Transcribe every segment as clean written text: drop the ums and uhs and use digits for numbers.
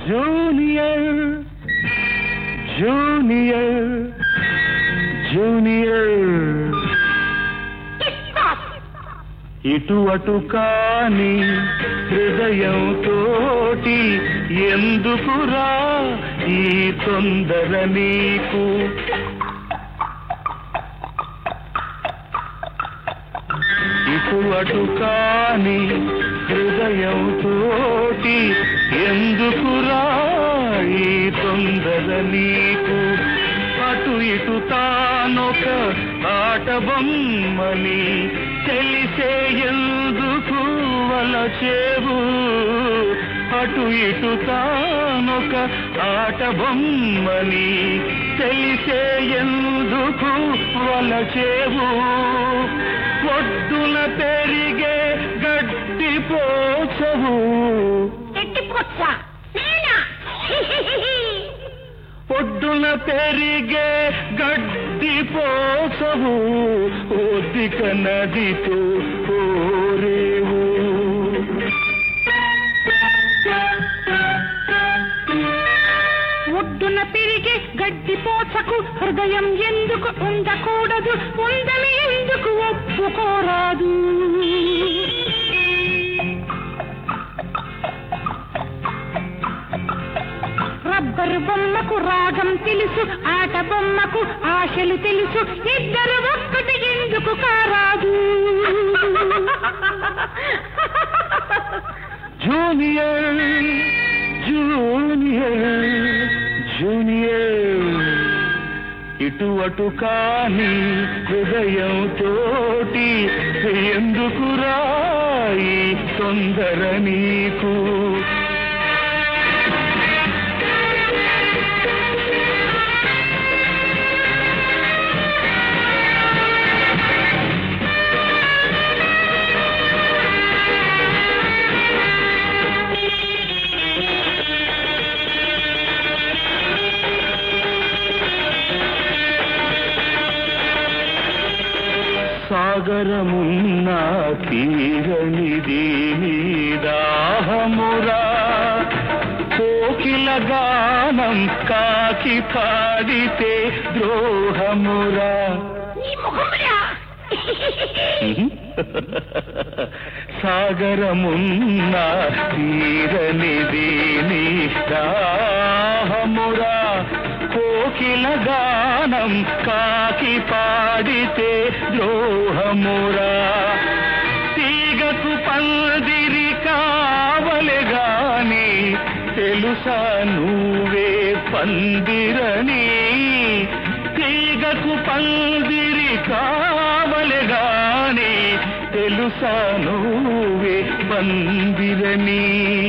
Junior junior junior ఇటు అటు కాని హృదయంతోటి ఎందుకురా ఈ తొందర నీకు? ఇటు అటు కాని హృదయంతోటి ఎందుకురా ఈ తొందర నీకు? అటు ఇటు తానొక ఆట బొమ్మని తెలిసే ఎందుకు వలచేవు? అటు ఇటు తానొక ఆట బొమ్మని తెలిసే ఎందుకు వలచేవు? ఒడ్డున పెరిగే గడ్డి పోచవు, ఒడ్డున పెరిగే గడ్డి పోసవు, ఓదిక నదితో కోరేవు. ఒడ్డున పెరిగే గడ్డి పోచకు హృదయం ఎందుకు ఉండకూడదు? ఉందని ఎందుకు ఒప్పుకోరాదు? రబ్బరు బొమ్మకు రాగం తెలుసు, ఆట బొమ్మకు ఆశలు తెలుసు, ఇద్దరు ఒక్కటి ఎందుకు కారాదు? జూనియర్ జూనియర్ జూనియర్ ఇటు అటు కాని హృదయం తోటి ఎందుకురా ఈ తొందర నీకు? సాగరమున్న తీరనిది దాహమురా, కోకిల గానం కాకి పాడితే ద్రోహమురా. సాగరమున్న తీరనిది దాహమురా, కోకిల గానం కాకి పాడితే ద్రోహమురా. తీగకు పందిరి కావలెగాని తెలుసా నువ్వే పందిరని? తీగకు పందిరి కావలెగాని తెలుసా నువ్వే పందిరని?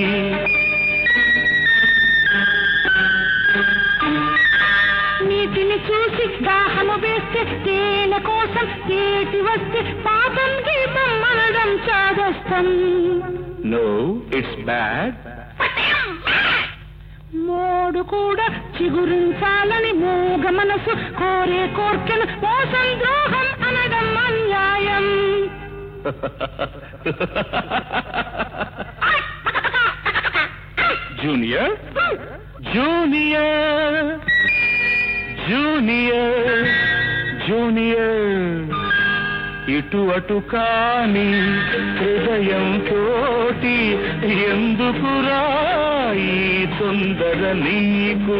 నీటిని చూసి దాహము వేస్తే తేనె కోసం ఏటి వస్తే పాపం గీపం మనడం చాదస్తం. No, it's bad. మోడు కూడా చిగురించాలని మూగ మనసు కోరే కోర్కెను మోసం ద్రోహం అనడం అన్యాయం. జూనియర్ జూనియర్ జూనియర్ జూనియర్ ఇటు అటు కాని హృదయం తోటి ఎందుకురా ఈ తొందర నీకు?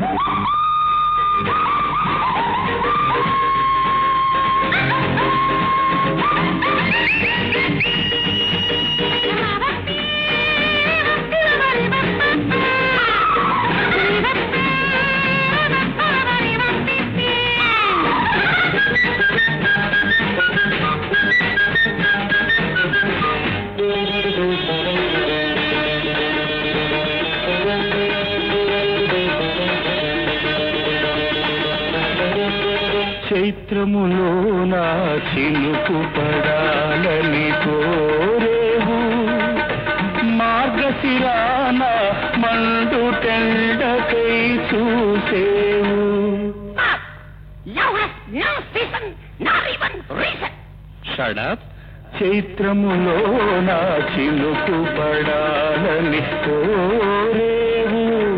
చైత్రములో నా చినుకు పడాలని కోరేవు, మార్గశిరాన మండు టెండకై చూసేవు. Shut up. చైత్రములో నా చినుకు పడాలని కోరేవు,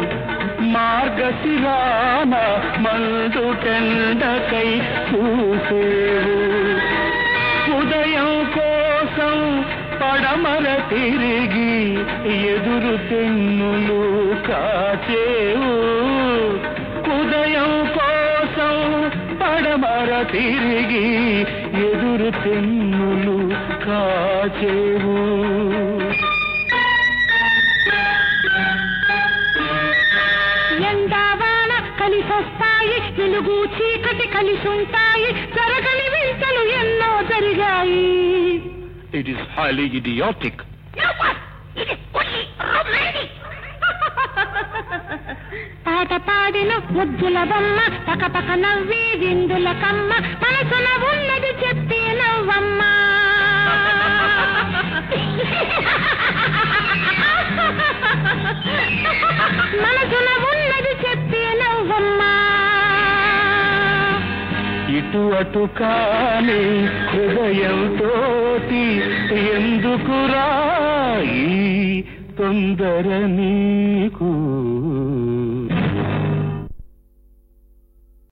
టెండకై చూసేవు ఉదయం కోసం పడమర తిరిగి ఎదురు తెన్నులు కాచేవు ఉదయం కోసం పడమర తిరిగి ఎదురు తెన్నులు కాచేవు ఎండావాన కలిసొస్తాయి వెలుగు చీకటి కలిసుంటాయి జరగని వింతలు ఎన్నో జరిగాయి. It is highly idiotic. పాట పాడిన ముద్దుల బొమ్మ పక పక నవ్వి విందుల కమ్మ మనసున ఉన్నది చెప్పి నవ్వమ్మ. మనసున ఉన్నది చెప్పి నవ్వమ్మ. ఇటు అటు కాని హృదయంతోటి ఎందుకురా ఈ తొందర నీకు